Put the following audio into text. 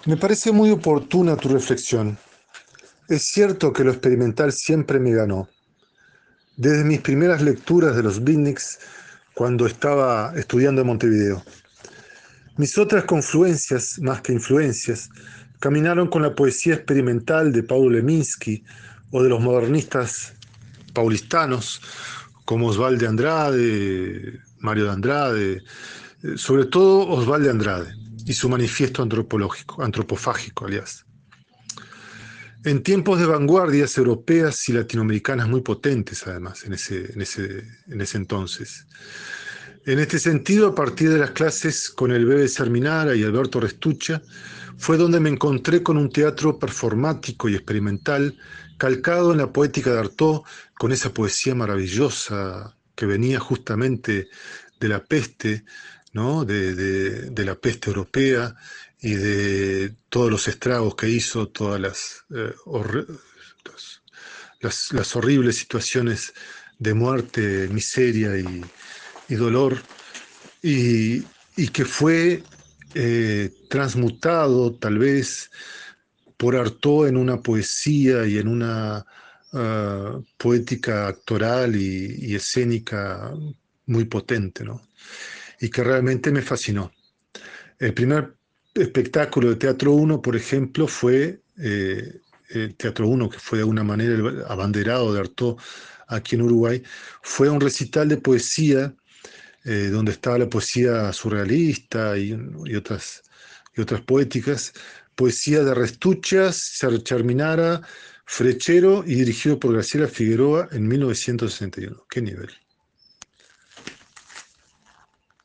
Me parece muy oportuna tu reflexión. Es cierto que lo experimental siempre me ganó. Desde mis primeras lecturas de los beatniks, cuando estaba estudiando en Montevideo. Mis otras confluencias, más que influencias, caminaron con la poesía experimental de Paulo Leminski o de los modernistas paulistanos como Osvaldo de Andrade, Mario de Andrade, sobre todo Osvaldo de Andrade y su manifiesto antropológico, antropofágico, alias. En tiempos de vanguardias europeas y latinoamericanas muy potentes, además, en ese entonces. En este sentido, a partir de las clases con el Bebe Serminara y Alberto Restuccia, fue donde me encontré con un teatro performático y experimental, calcado en la poética de Artaud, con esa poesía maravillosa que venía justamente de la peste, ¿no? De la peste europea y de todos los estragos que hizo, todas las horribles situaciones de muerte, miseria y dolor, y, y que fue transmutado tal vez por Artaud en una poesía y en una poética actoral y escénica muy potente, ¿no? Y que realmente me fascinó. El primer espectáculo de Teatro Uno, por ejemplo, fue el Teatro Uno, que fue de alguna manera el abanderado de Artaud aquí en Uruguay, fue un recital de poesía donde estaba la poesía surrealista y otras poéticas, poesía de Restuccias, Charminara, Frechero y dirigido por Graciela Figueroa en 1961. ¿Qué nivel?